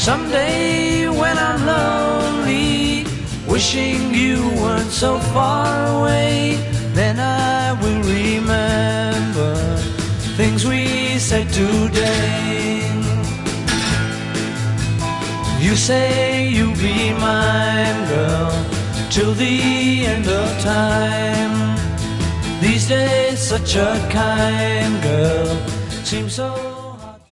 Someday when I'm lonely, wishing you weren't so far away, then I will remember things we said today. You say you'll be mine, girl, till the end of time. These days such a kind girl seems so